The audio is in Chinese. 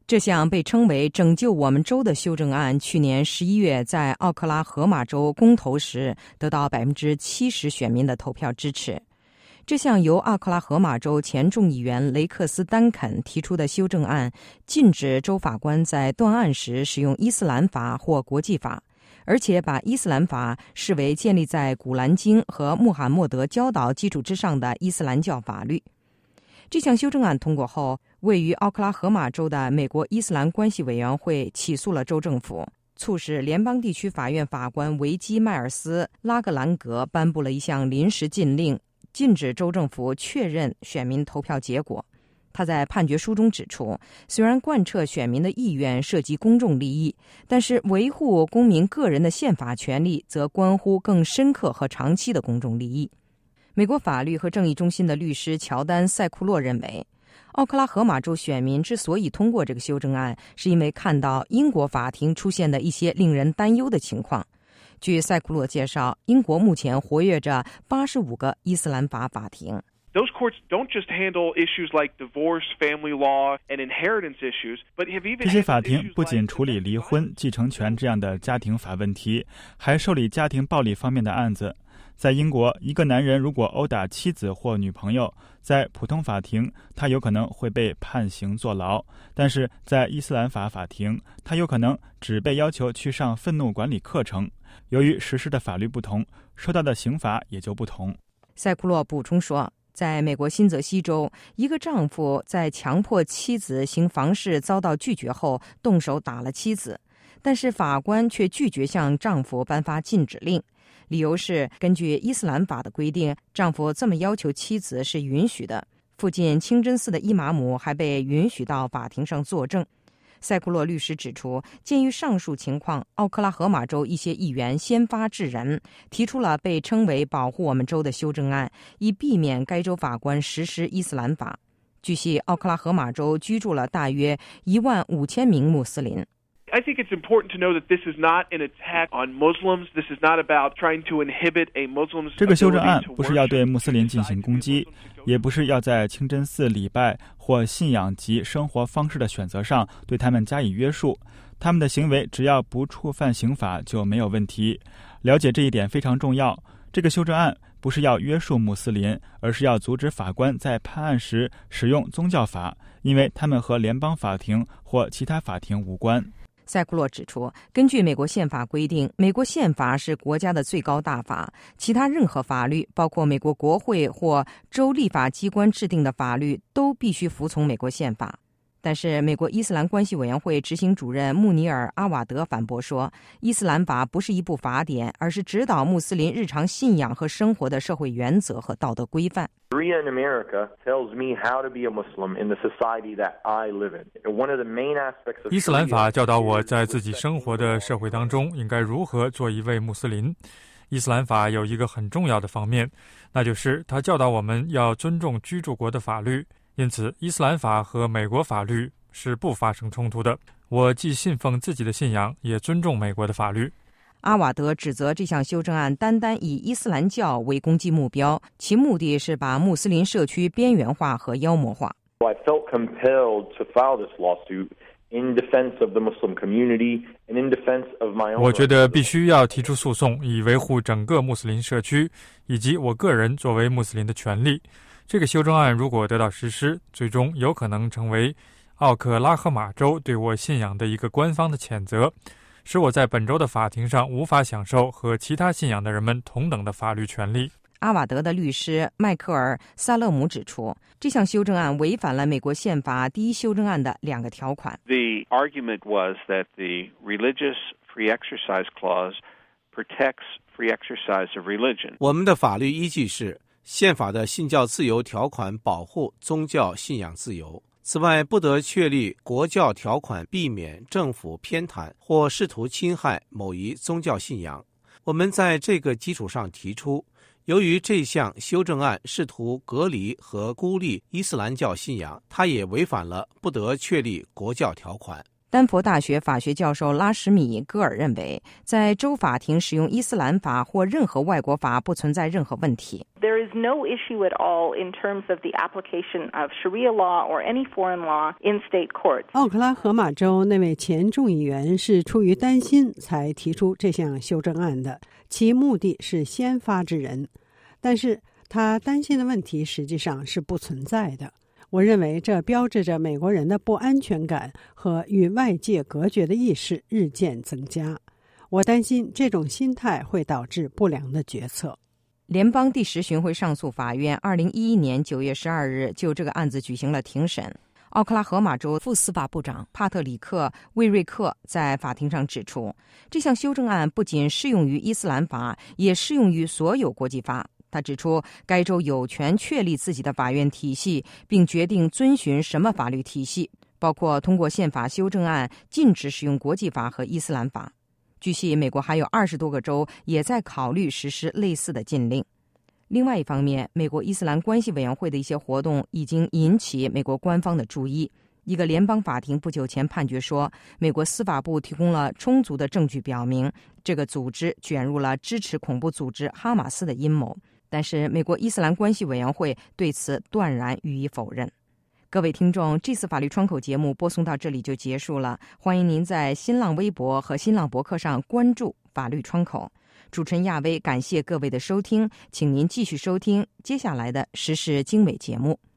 这项被称为拯救我们州的修正案去年11月在奥克拉荷马州公投时得到 70% 选民的投票支持。这项由奥克拉荷马州前众议员雷克斯·丹肯提出的修正案禁止州法官在断案时使用伊斯兰法或国际法，而且把伊斯兰法视为建立在古兰经和穆罕默德教导基础之上的伊斯兰教法律。这项修正案通过后，位于奥克拉荷马州的美国伊斯兰关系委员会起诉了州政府，促使联邦地区法院法官维基·迈尔斯·拉格兰格颁布了一项临时禁令，禁止州政府确认选民投票结果。他在判决书中指出，虽然贯彻选民的意愿涉及公众利益，但是维护公民个人的宪法权利则关乎更深刻和长期的公众利益。美国法律和正义中心的律师乔丹·塞库洛认为，奥克拉荷马州选民之所以通过这个修正案，是因为看到英国法庭出现的一些令人担忧的情况。据塞库洛介绍，英国目前活跃着85个伊斯兰法法庭。 Those courts don't just handle issues like divorce, family law, and inheritance issues, but have even 这些法庭不仅处理离婚、继承权这样的家庭法问题，还受理家庭暴力方面的案子。在英国，一个男人如果殴打妻子或女朋友，在普通法庭他有可能会被判刑坐牢，但是在伊斯兰法法庭他有可能只被要求去上愤怒管理课程。由于实施的法律不同，受到的刑罚也就不同。 塞库洛补充说，在美国新泽西州，一个丈夫在强迫妻子行房事遭到拒绝后动手打了妻子，但是法官却拒绝向丈夫颁发禁止令，理由是根据伊斯兰法的规定，丈夫这么要求妻子是允许的。附近清真寺的伊玛目还被允许到法庭上作证。塞库洛律师指出，鉴于上述情况，奥克拉荷马州一些议员先发制人，提出了被称为保护我们州的修正案，以避免该州法官实施伊斯兰法。据悉，奥克拉荷马州居住了大约15000名穆斯林。 I think it's important to know that this is not an attack on Muslims. This is not about trying to inhibit a Muslim's 这个修正案不是要对穆斯林进行攻击，也不是要在清真寺礼拜或信仰及生活方式的选择上对他们加以约束。他们的行为只要不触犯刑法就没有问题。了解这一点非常重要。这个修正案不是要约束穆斯林，而是要阻止法官在判案时使用宗教法，因为他们和联邦法庭或其他法庭无关。 塞库洛指出，根据美国宪法规定，美国宪法是国家的最高大法，其他任何法律，包括美国国会或州立法机关制定的法律，都必须服从美国宪法。但是美国伊斯兰关系委员会执行主任穆尼尔·阿瓦德反驳说，伊斯兰法不是一部法典，而是指导穆斯林日常信仰和生活的社会原则和道德规范。 Sharia in America tells me how to be a Muslim in the society that I live in. One of the main aspects of 伊斯兰法教导我在自己生活的社会当中应该如何做一位穆斯林。伊斯兰法有一个很重要的方面，那就是它教导我们要尊重居住国的法律。因此，伊斯兰法和美国法律是不发生冲突的。我既信奉自己的信仰，也尊重美国的法律。 阿瓦德指责这项修正案单单以伊斯兰教为攻击目标，其目的是把穆斯林社区边缘化和妖魔化。 I felt compelled to file this lawsuit in defense of the Muslim community and in defense of my own. 我觉得必须要提出诉讼，以维护整个穆斯林社区以及我个人作为穆斯林的权利。这个修正案如果得到实施，最终有可能成为奥克拉荷马州对我信仰的一个官方的谴责，使我在本州的法庭上无法享受和其他信仰的人们同等的法律权利。 阿瓦德的律师迈克尔·萨勒姆指出，这项修正案违反了美国宪法第一修正案的2个条款。 The argument was that the Religious Free Exercise Clause protects free exercise of religion. 我们的法律依据是宪法的信教自由条款保护宗教信仰自由。此外，不得确立国教条款，避免政府偏袒或试图侵害某一宗教信仰。我们在这个基础上提出，由于这项修正案试图隔离和孤立伊斯兰教信仰，它也违反了不得确立国教条款。 丹佛大学法学教授拉什米·戈尔认为，在州法庭使用伊斯兰法或任何外国法不存在任何问题。 There is no issue at all in terms of the application of Sharia law or any foreign law in state courts. 奥克拉荷马州那位前众议员是出于担心才提出这项修正案的，其目的是先发制人，但是他担心的问题实际上是不存在的。我认为这标志着美国人的不安全感和与外界隔绝的意识日渐增加。我担心这种心态会导致不良的决策。 联邦第10巡回上诉法院2011年9月12日就这个案子举行了庭审。奥克拉荷马州副司法部长帕特里克·魏瑞克在法庭上指出，这项修正案不仅适用于伊斯兰法，也适用于所有国际法。他指出，该州有权确立自己的法院体系，并决定遵循什么法律体系，包括通过宪法修正案禁止使用国际法和伊斯兰法。据悉，美国还有20多个州也在考虑实施类似的禁令。另外一方面，美国伊斯兰关系委员会的一些活动已经引起美国官方的注意。一个联邦法庭不久前判决说，美国司法部提供了充足的证据表明，这个组织卷入了支持恐怖组织哈马斯的阴谋。但是美国伊斯兰关系委员会对此断然予以否认。各位听众，这次法律窗口节目播送到这里就结束了，欢迎您在新浪微博和新浪博客上关注法律窗口。主持人亚薇感谢各位的收听，请您继续收听接下来的时事经纬节目。